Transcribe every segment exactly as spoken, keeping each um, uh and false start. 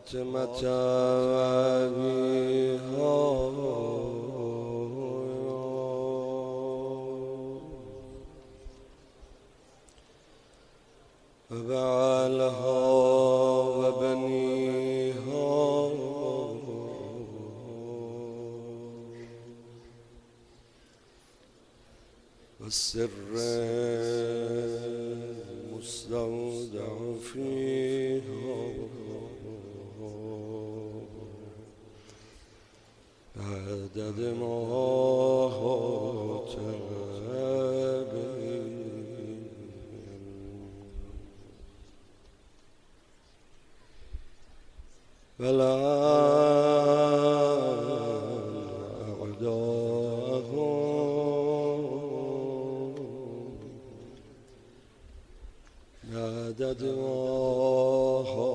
فاطمة وبعلها وبنيها والسر المستودع فيها عدد ما ولا أعداهم عدد ما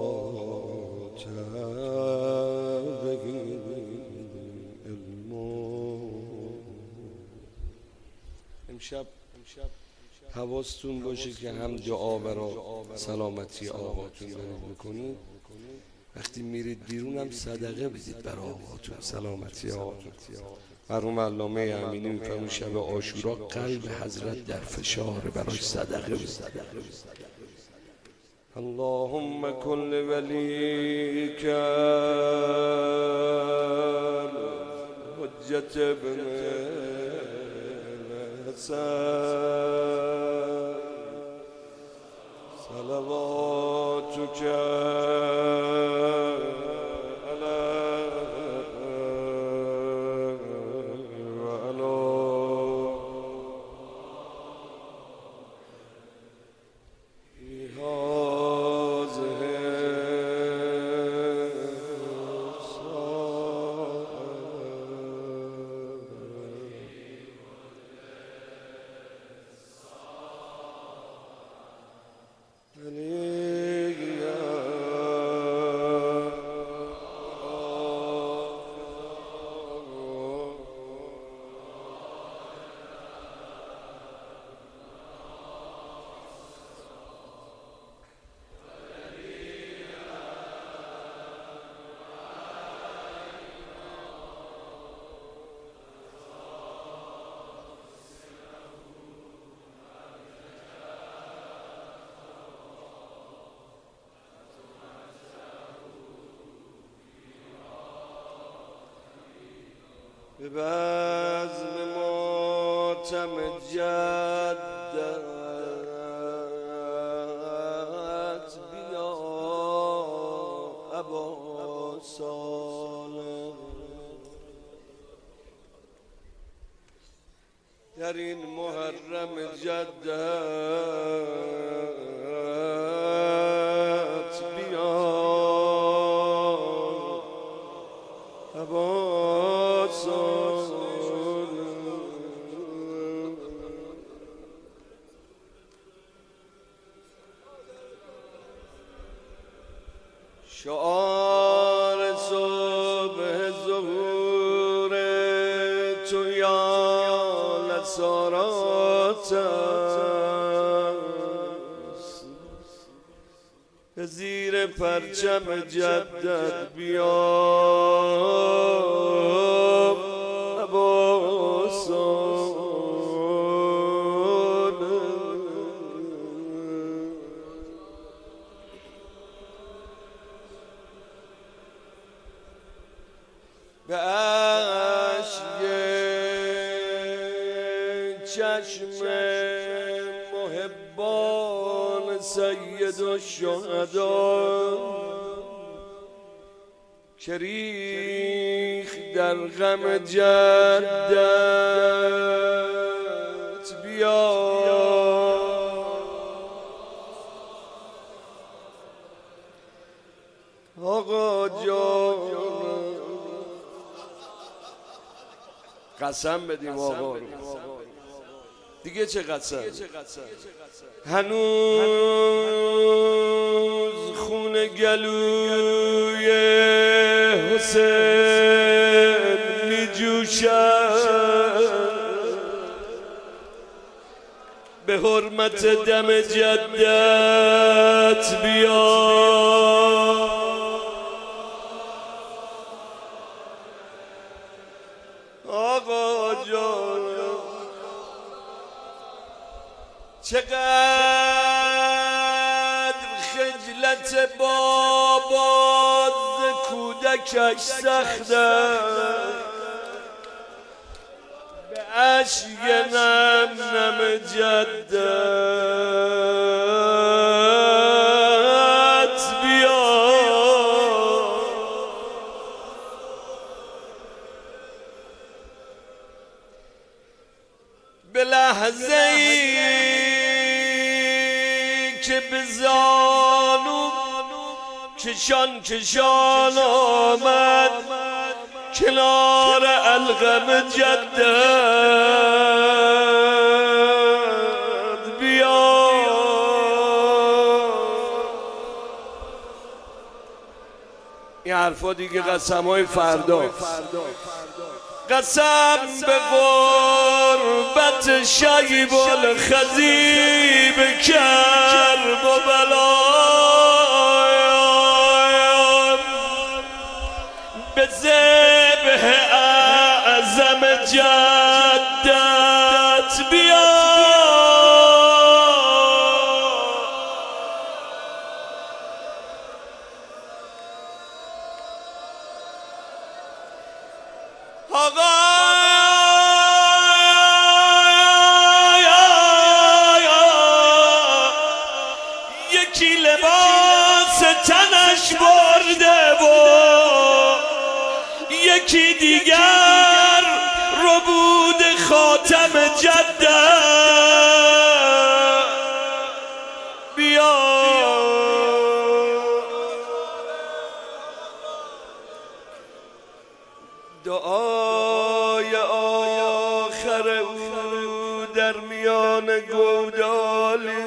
امشب حواستون باشه که هم دعا برای سلامتی آقاتون دارید میکنید، وقتی میرید بیرون هم صدقه بدید برای آقاتون، سلامتی آقاتون. مرحوم علامه امینی میفرمون شب عاشورا قلب حضرت در فشار، براش صدقه بدید. اللهم کل ولیک حجت ابن حسن صلواتک به بزم ماتم جدت بیا ابا صالح، در این محرم جدت بیا ابا شعار صبح ظهور تو یا لسارات است، به زیر پرچم جدت بیا ابا صالح. به اشک چشم محبان سید الشهدا که ریخت در غم جدت بیا آقا جان. قسم بدیم آقا رو دیگه، چه قسم؟ هنوز خون گلوی حسین می جوشد، به حرمت دم جدت بیا چقدر خجلت بابا ز کودکش سخته، به اشک نم نم جدت بیا، به لحظه ای که به زانو کشان کشان آمد کنار القم جدت بیا، این حرفا دیگه قسم های فردا، قسم به غربت شیب الخضیب کرب و بلایم، به ذبح اعظم جدت بیا، آقا یکی لباس تنش برده و یکی دیگر ربود خاتم جدت بیا، دعای آخر او در میان گودالی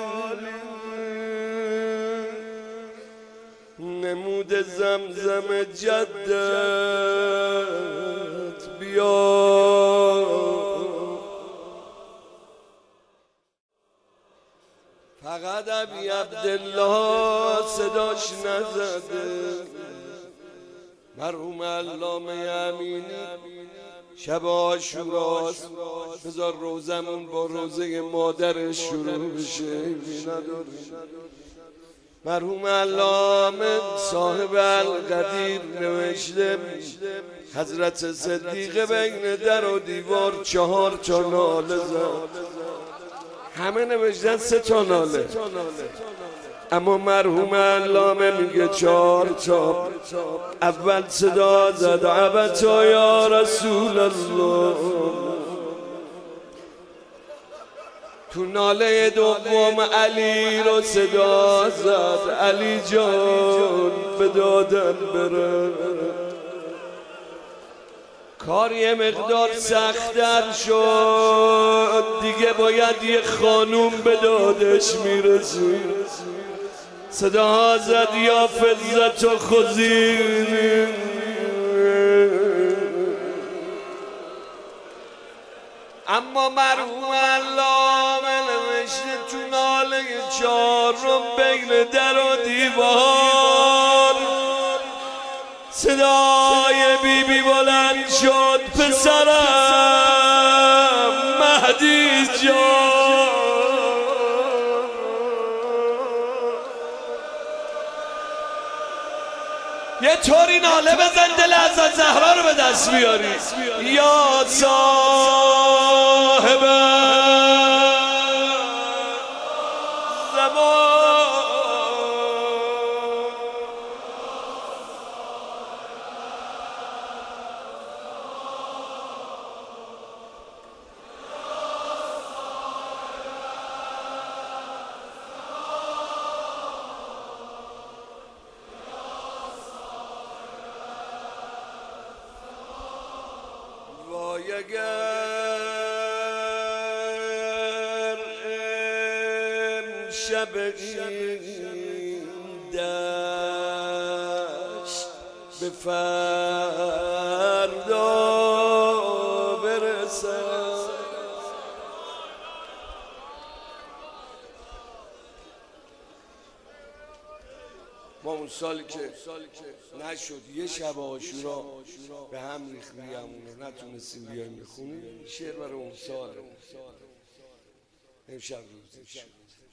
نمود زمزم جدت بیا، فقط ابی عبدالله صداش نزده، مرحوم علامه امینی شب عاشوراست، بذار روزمون با روزه مادرش شروع بشه. مرحوم علامه صاحب القدیر نوشته حضرت صدیقه بین در و دیوار چهار تا ناله زد، همه نوشتن سه تا ناله، اما مرحوم علامه میگه چهار تا. اول صدا زد عبتا یا رسول الله، تو ناله دوم علی رو صدا زد علی جان به دادن بره، کار یه مقدار سخت‌تر شد دیگه، باید یه خانوم به دادش میرسید، صدا زد یا فضت و خزین، اما مرحوم علامه نوشته تو ناله چهارم بین در و دیوار صدای بی بی بلند شد پسرم مهدی جان، یه طوری ناله بزن دل حضرت زهرا رو به دست بیاری، یا صاحب زمان وای اگر امشب این دشت به فردا برسد، ما اون سالی که نشد یه شب عاشورا به هم ریخت میگمونه نتونستیم بیایم بخونیم شعر برای اون ساله، امشب روزی شد.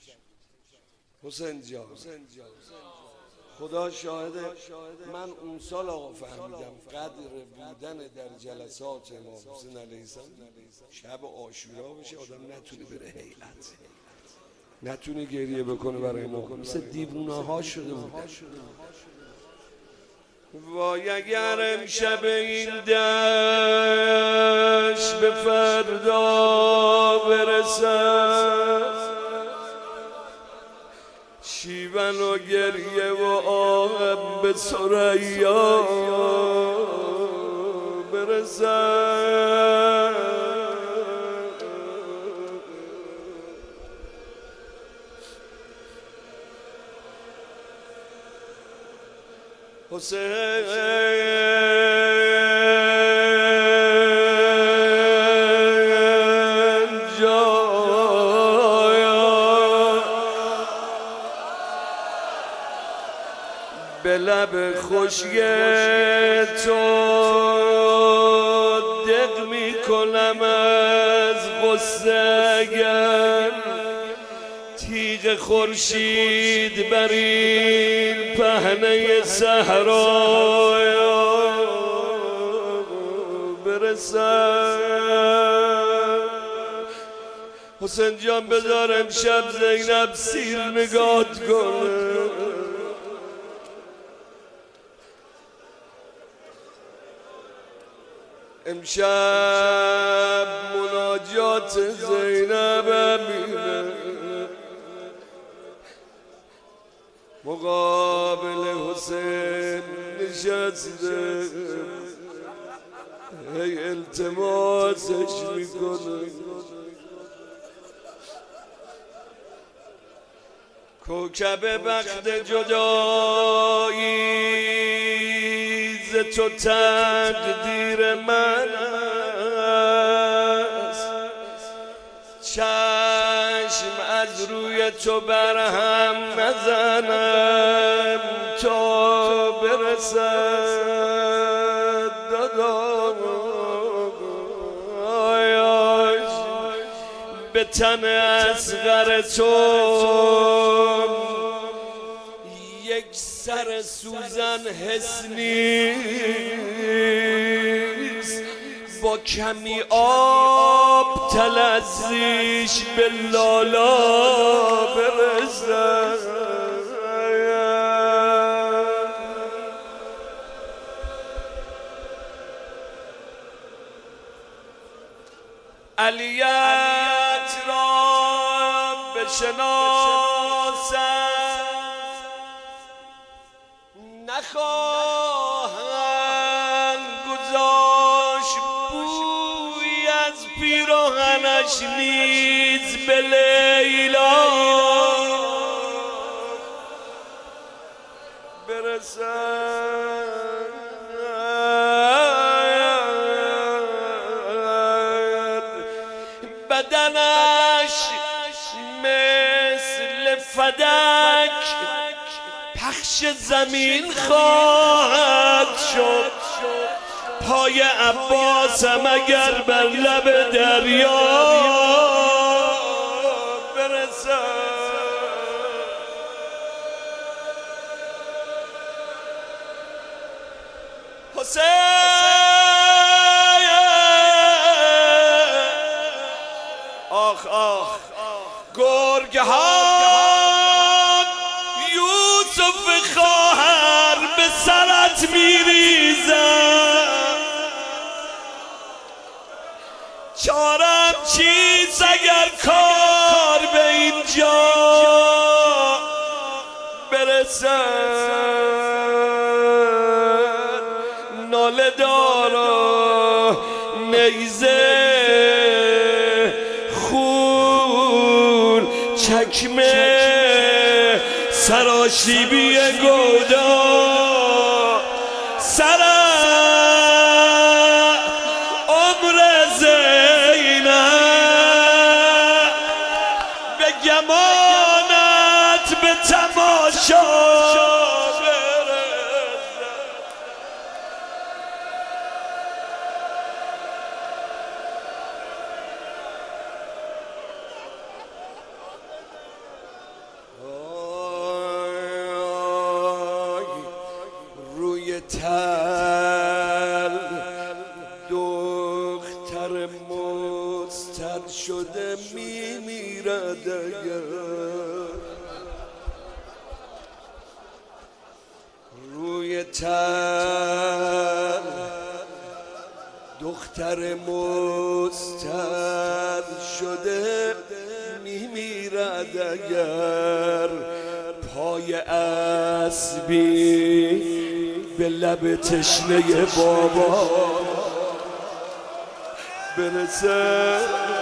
حسین جان خدا شاهده، من اون سال آقا فهمیدم قدر بودن در جلسات امام حسین علیه السلام شب عاشورا بشه آدم نتونه بره هیئت، نتونه گریه بکنه برای ما، مثل دیوونه ها شده بودن. وای اگر امشب این دشت به فردا برسد، شیون و گریه و آهم به ثریا برسد. حسین به لب خشک تو دق می کنم از غصه، اگر تیغ خورشید بر این پهنه صحرا برسد. حسین جان بذار امشب زینب سیر نگات کنه، امشب مناجات زینب ببینه، مقابل حسین نشسته هی التماسش میکنه. کوکب بخت جدایی ز تو تقدیر من است، چشم از روی تو برهم نزنم تا برسد داداش به تن اصغر تو. یک سر سوزن حس نیست، با کمی آب تلزیش به لالا برسد. علیت را بشناسم، نخواهند گذاشت بوی از پیراهنش نیز به لیلا برسد. بدنش مثل فدک پخش زمین خواهد شد، پای عباسم اگر بر لب دریا برسد. حسین آخ آخ گرگ ها یوسف خواهر به سرت میریزم، چارم چیز اگر کار به اینجا برسد. ناله دارا نیزه خون چکمه سراشیبی گودا سر عمر زینب به گمانت به تماشا تر دختر مستر شده میمیرد اگر روی تر دختر مستر شده میمیرد اگر پای اسبی به لب تشنه بابا برسه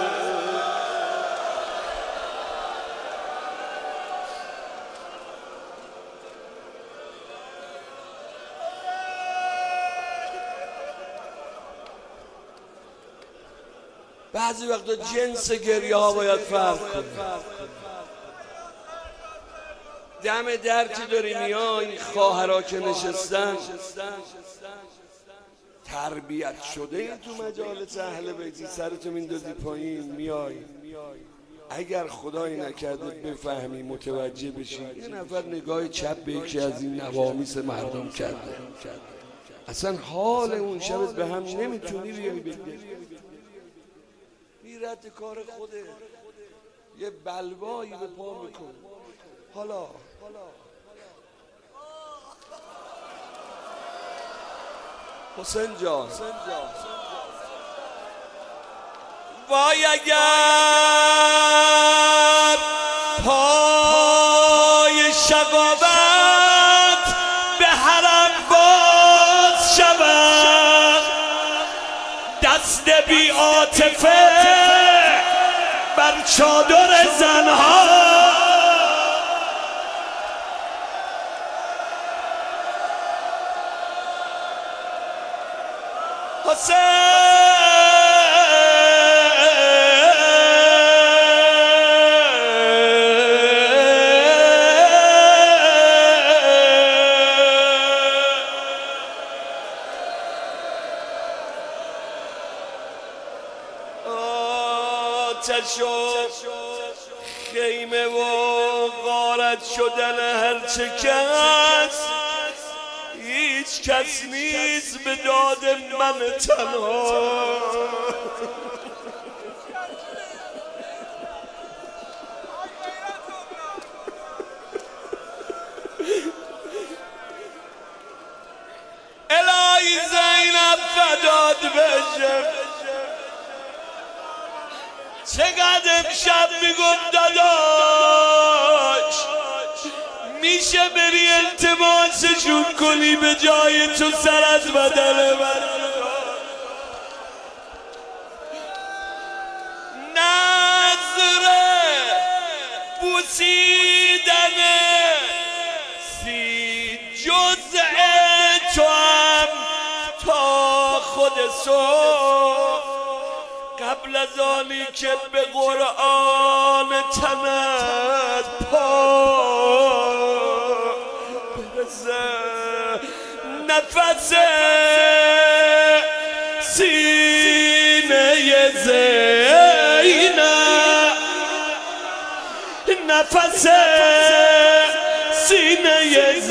بعضی وقتا جنس گریه ها باید فرق کنه. دم در که داری میای خواهرها که نشستن تربیت شده این تو مجالس اهل بیتی سرتو میندازی پایین میای اگر خدایی نکرده بفهمی متوجه بشی یه نفر نگاه چپ به یکی از این نوامیس مردم کرده اصلا حال اون شبت به هم نمیتونی بیای بگی رد کار خوده یه بلوایی به پا میکنه حالا حسین جان وای اگر پای شقاوت به حرم باز شود دست بی عاطفه بر چادر زنها حسین آتش و خیمه و غارت شدن هرچه کس هیچ کس نیست به داد من تنها الهی زینب فداد بشم چقدر امشب میگم داداش میشه بری التماسشون کنی به جای تو سر از بدن من نظره بوسیدن سی جزء تو هم تا خود صبح قبل از آنی که به قرآن تنت پا برسه نفس سینه زینب نفس سینه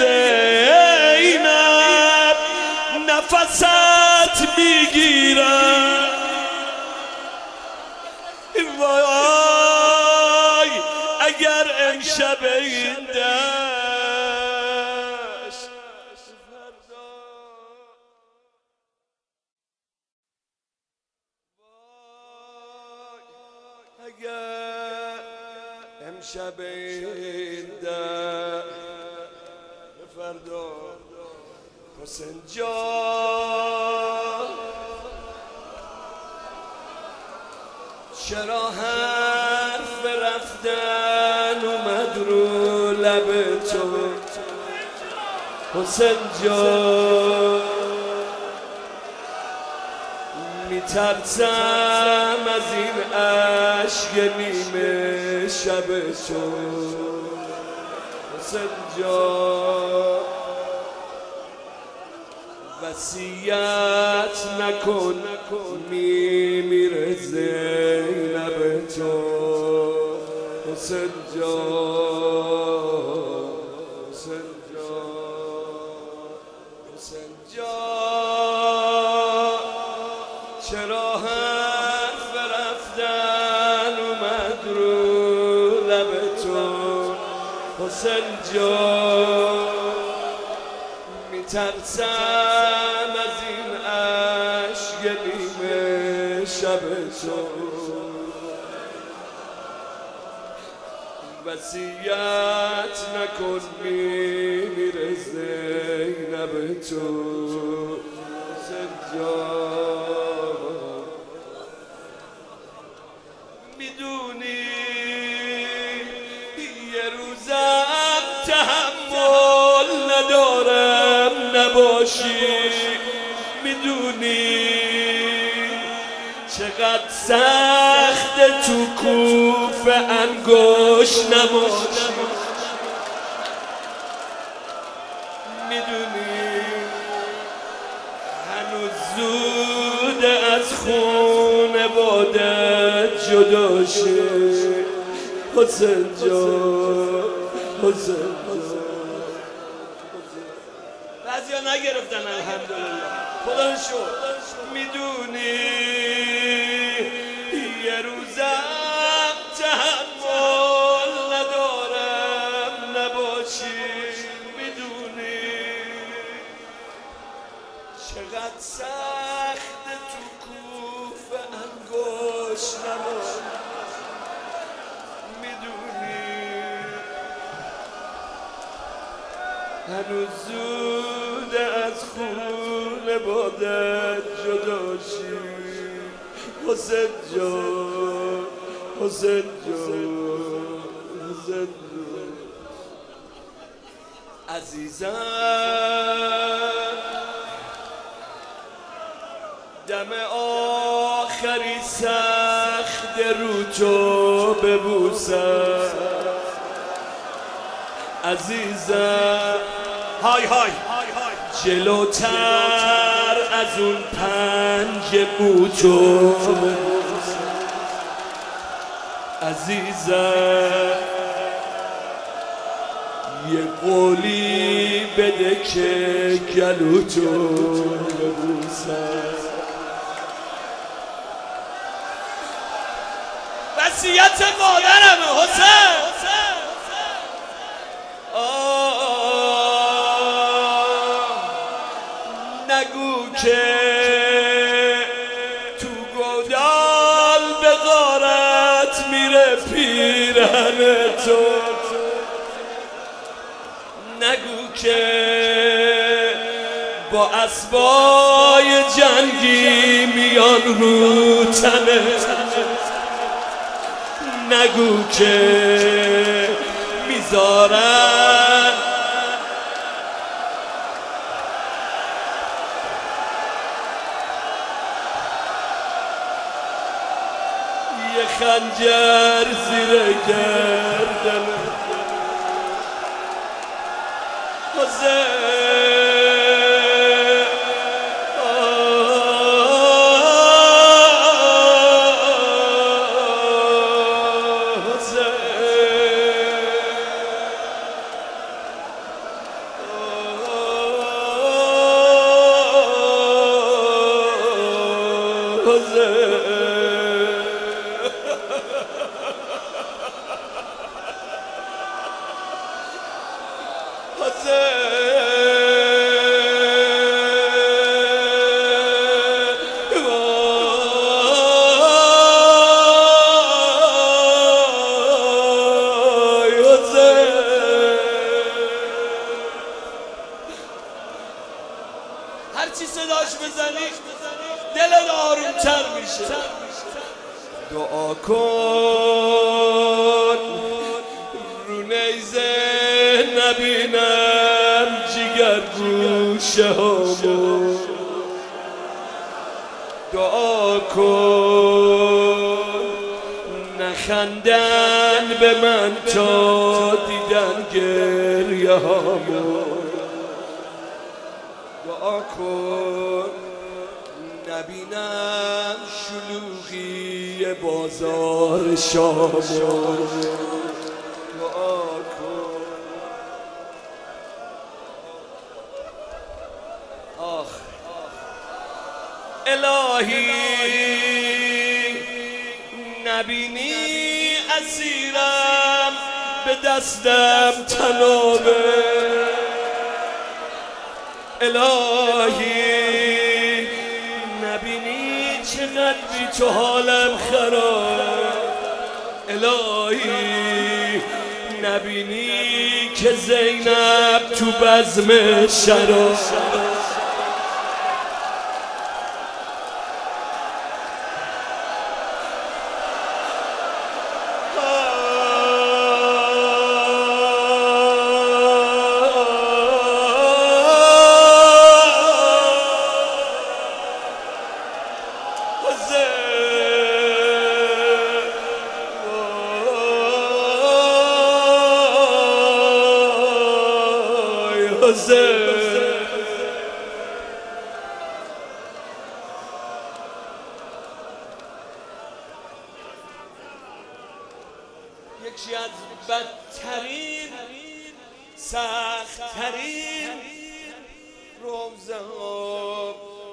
زینب نفست میگیرم وای اگر امشب این دشت اگر امشب این دشت فردا حسین جان چرا حرف رفتن اومد رو لب تو حسین جان میترسم از این عشق نیمه شب تو حسین جان وصیت نکن میمیره زینب تو حسین جان حسین جان حسین جان چرا حرف رفتن اومد رو لب تو حسین جان؟ میترسم از این عشق نیمه شب تو، وصیت نکن میمیره زینب تو حسین جان. میدونی یه روزم تحمل ندارم نباشی، میدونی چقدر سخت تو کوفه انگوش نباشی، میدونی هنوز زود از خونوادت جدا شی حسین جان، حسین جان. بعضیا نگرفتن الحمدلله، خدا رو شکر. میدونی یه روزم تحمل ندارم نباشی، میدونی چقدر سخت تو کوفه انگوش نباشی، میدونی هنوز زود از خونوادت جدا شی حسین جان، حسین جان، حسین جان. عزیزم دم آخری سخت رو تو ببوسم، عزیزم های های جلوتر از اون پنج بوتو، عزیزم یه قولی بده که گلوتو ببوسم. وصیت مادرمه حسین. نگو که تو گودال به غارت میره پیرن تو، نگو که با اسبای جنگی میان رو تنه، نگو که میذارن یه خنجر زیر گردن حسین. هرچی صداش بزنی دلت آرومتر میشه. دعا کن رو نیزه نبینم جگر گوشه هامو، دعا کن نخندن به من تا دیدن گریه هامو، دعا کن نبینم شلوغی بازار شامو، دعا کن. آخ الهی نبینی اسیرم به دستم تنابه، الهی نبینی چقدر بی تو حالم خراب، الهی نبینی که زینب تو بزم شراب. یکی از بدترین سختترین روزه ها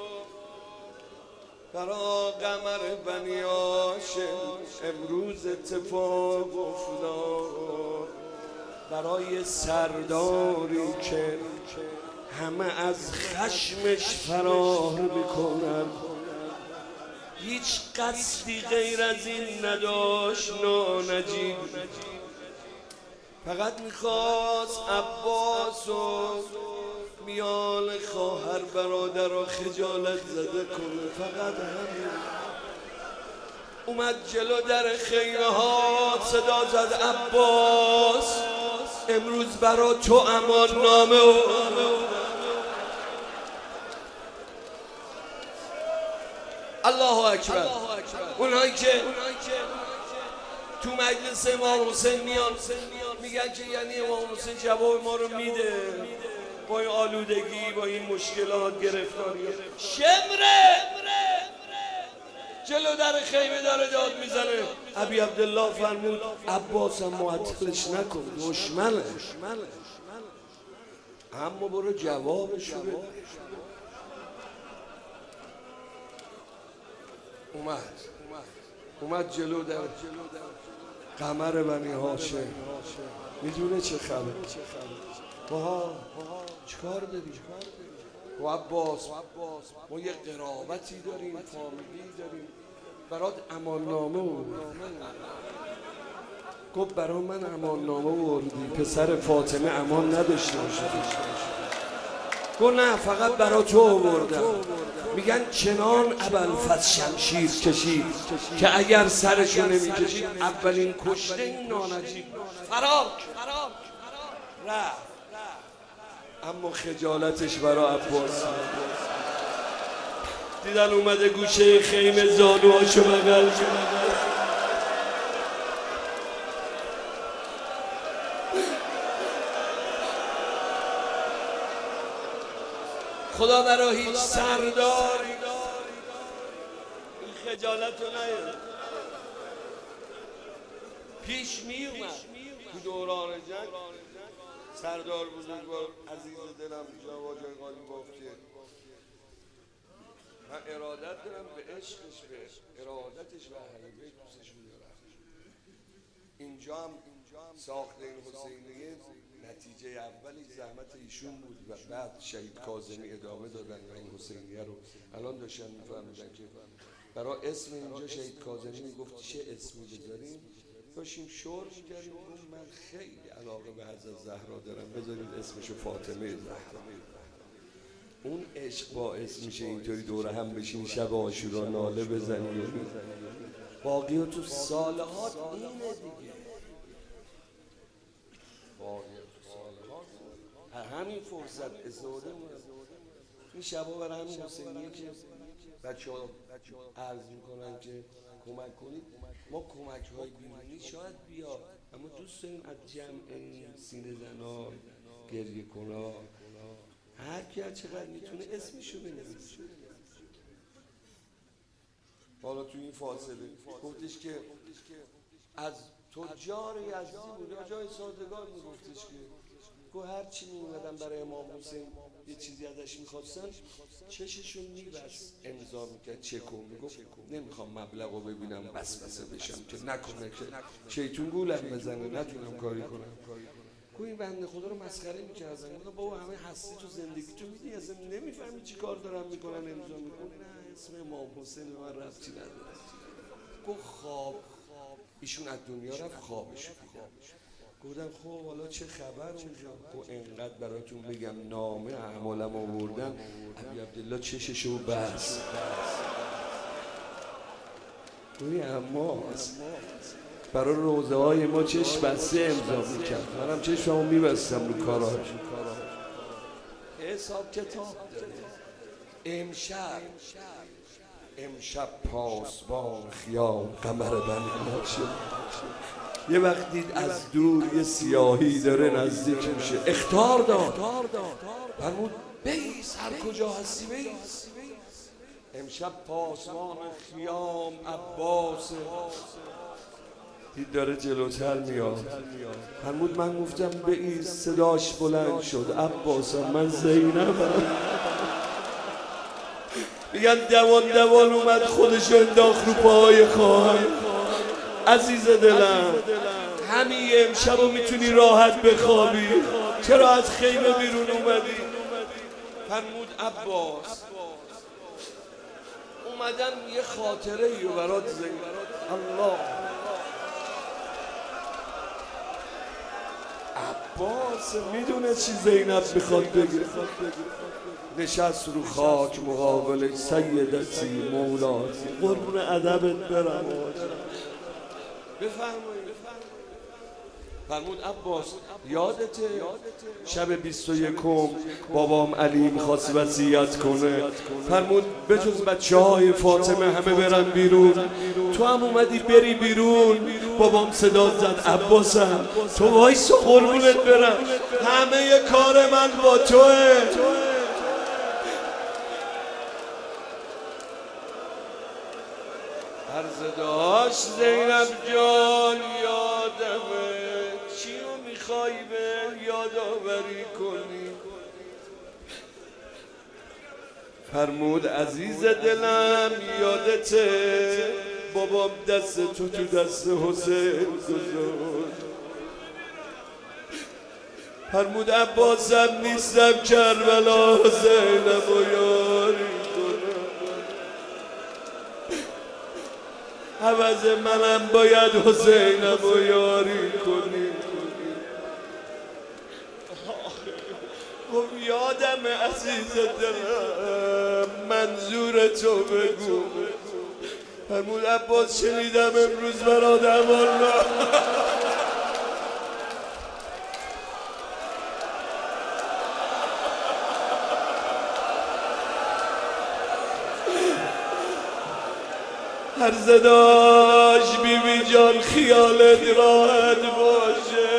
برا قمر بنی هاشم امروز اتفاق افتاد، برای سرداری که همه از خشمش فرار میکنن، هیچ قصدی غیر از این نداشت. نانجیب فقط میخواست عباس و میان خواهر برادر و خجالت زده کنه، فقط همین. اومد جلو در خیمه ها صدا زد عباس امروز برا تو امان نامه و الله اکبر. اونایی که تو مجلس امام حسین میان میگن که یعنی امام حسین جواب ما رو میده با این آلودگی، با این مشکلات، گرفتاری، شمره جلو در خیمه داره داد میزنه. ابی عبدالله فرمود عباس هم معطلش نکن، دشمنه، اما برو جوابشو بده. اومد اومد جلو در قمر بنی هاشم، میدونه چه خبر؟ باها چیکار داری؟ و عباس ما یه قرابتی داریم، فامیلی داریم، برات امان نامه آوردیم. گفت برای من امان نامه آوردی، پسر فاطمه امان نداشته باشه. گفت نه فقط برای تو آوردم. میگن چنان ابوالفضل شمشیر کشید که اگر سرشو نمیکشید اولین کشته این نانجیب فرار رفت، اما خجالتش برای عباس. دیدن اومده گوشه خیمه زانوهاشو بغل کرد، خدا برای هیچ سردار این خجالت رو نیاد. پیش می اومد تو دوران جنگ سردار بزرگوار عزیز دلم جواد جنگالی گفت که من ارادت دارم به عشقش، به ارادتش و اهل بیت دوستشون دارم. اینجا هم ساخت این حسینیه نتیجه اولی زحمت ایشون بود و بعد شهید کاظمی ادامه دادن و این حسینیه رو الان داشتن میفهمیدن که برای اسم اینجا شهید کاظمی میگفت چه اسمی بذاریم، داشتیم شور میکردیم. من خیلی علاقه به حضرت زهرا دارم، بذارید اسمشو فاطمه زهرا. اون عشق باعث میشه اینطوری دوره هم بشین شب عاشورا ناله بزنی، باقی تو صالحات اینه دیگه. باقی تو صالحات همین فرصت استفاده مونه. این شبا برای همین حسینیه که بچه ها عرض میکنن که کمک کنید. ما کمک های بیرونی شاید بیا، اما دوست داریم از جمع سینه زنا، گریه کنا، هر کی هر چقدر میتونه اسمشو بنویسه. حالا تو این فاصله گفتش که از تجار یزدی بود، جای سادگان میگفتش که گو هر چی میومدن برای امام حسین یه چیزی ازش میخواستن چششون میبست امضا میکرد چکو میگفت نمیخوام مبلغو ببینم بس بسه بشم که نکنه که شیطون گولم بزنه نتونم کاری کنم. گو این بنده خدا رو مسخره میکردن. گفتم بابا همه هستی تو زندگی تو میدی اصلا نمیفهمی چی کار دارن میکنن امضا میکنن. نه اسم امام حسین به من ربطی نداره. گو خواب ایشون از دنیا رفت خوابش دیدم. گفتم خب حالا چه خبر اونجا؟ گو انقدر براتون بگم نامه اعمالم آوردن. ابی عبدالله چششو بس. گوی اما برای روزه های ما چشم بسته امضا میکرد. منم چشممو میبستم رو کاراش. حساب کتاب داره. امشب امشب پاسبان خیام قمر بنی شد. یه وقت دید از دور یه سیاهی داره نزدیک میشه. اخطار داد فرمود بیس هر کجا هستی بیس. امشب پاسبان خیام عباس دید داره جلوتر میاد. فرمود من گفتم بیس صداش بلند شد عباسم من زینبم. میگن دوان دوان اومد خودش انداخت رو پاهای خواهر. عزیز دلم همین امشب رو میتونی راحت بخوابی. چرا از خیمه بیرون اومدی؟ فرمود عباس اومدم یه خاطره ایو برات زنگ. الله عباس میدونه چی زینب میخواد بگه. نشست رو خاک مقابل سیدتی مولاتی قربون ادبت برم. بفرمایید. فرمود عباس یادته شب بیست و یکم بابام علی میخواست وصیت کنه. فرمود به جز بچه های فاطمه همه برن بیرون تو هم اومدی بری بیرون. بابام صدا زد عباسم تو وایس قربونت برم همه کار من با توه. عرض داشت زینب جان یادمه چیو میخوای به یادآوری کنی؟ فرمود عزیز دلم یادته بابام دست تو تو دست حسین گذاشت. فرمود عباسم نیستم کربلا زینب و یاری عوض منم باید حسینم و یاری کنی. گفت یادم عزیز دلم منظور تو بگو. فرمود عباس شنیدم امروز برادرم الله عرض داشت بی بی جان خیالت راحت باشه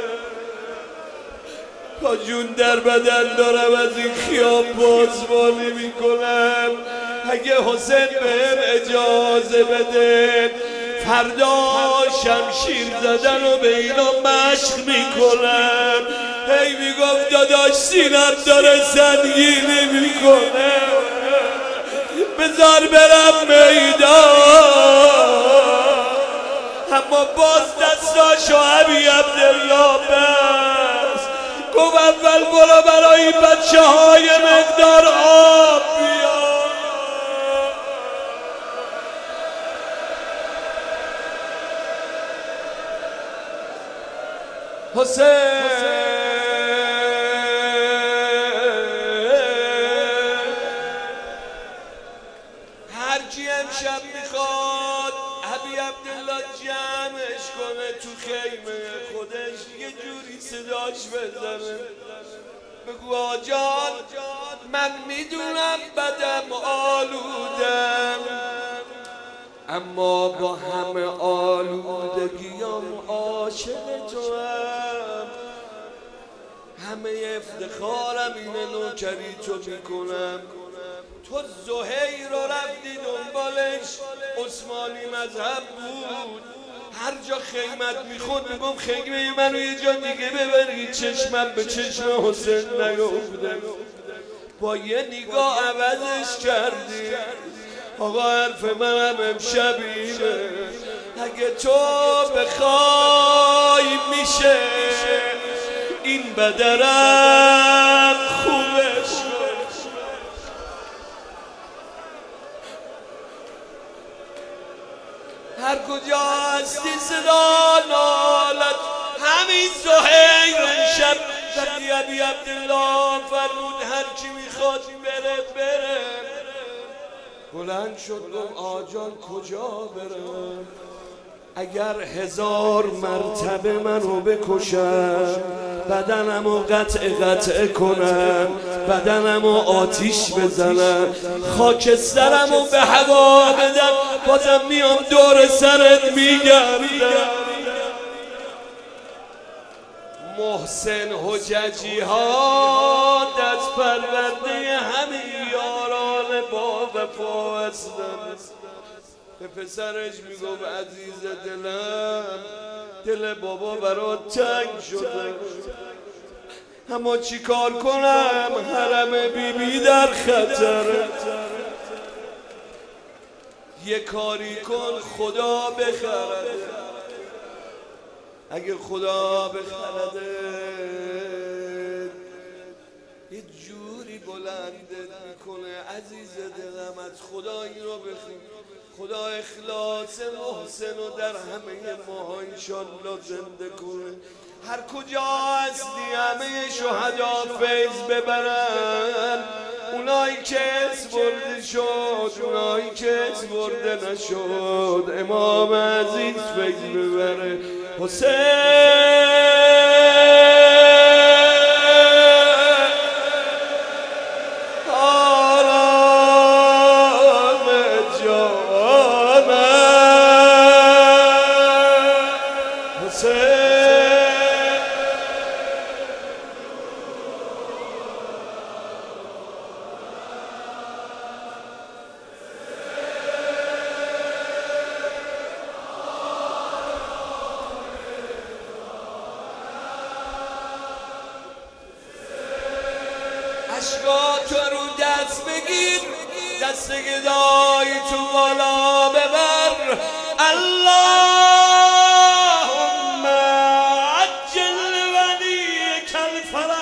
تا جون در بدن دارم از این خیام بازبانی میکنم. اگه حسین بهم اجازه بده فردا شمشیر زدن و به اینا مشق میکنم. هی میگفت داداش سینم داره سنگینی میکنه بذار برم میدان. اما باز دستاشو ابی عبدالله بس گفت اول برو برای این بچه های مقدار آب بیار. حسین هرچی امشب میخواد ابی عبدالله جمعش کنه تو خیمه خودش یه جوری صداش بزنه بگو آجان من میدونم بدم آلودم اما با همه آلودگیام عاشق تو هم. همه افتخارم اینه نوکری تو میکنم. تو زهیر رو رفتی دنبالش عثمانی مذهب بود هر جا خیمت میخورد میگم خیمه منو یه جا دیگه ببرید چشمم به چشم حسین نیفته. با یه نگاه عوضش کردی آقا. حرف منم امشب اینه اگه تو بخوای میشه این بدرم خوبش. هر کجا هستی صدا نالت همین زهیر امشب وقتی ابی عبدالله فرمود هر کی میخواد بره بره. بلند شد گفت آجان کجا برم؟ اگر هزار مرتبه منو بکشم بدنمو قطع قطع کنم، بدنمو آتیش بزنم، خاکسترمو به هوا بدم، بازم میام دور سرت میگردم. محسن حججی ها دست پرورده همه یاران با وفا هستن. به پسرش میگفت عزیز دلم دل بابا برات تنگ شده اما چی کار کنم حرم بیبی در خطره. یه کاری کن خدا بخرده، اگه خدا بخرده یه جوری بلندت میکنه عزیز دلم. از خدا این رو بخون، خدا اخلاص محسن رو در همه ماها انشالله زنده کنه. هر کجا هستی همه شهدا فیض ببرن، اونایی که اسبرده شد اونایی که اسبرده نشد امام عزیز فیض ببره. حسین عشقاتو رو دست بگیر، دست گدای تو بالا ببر. اللهم عجل ولیک الفرج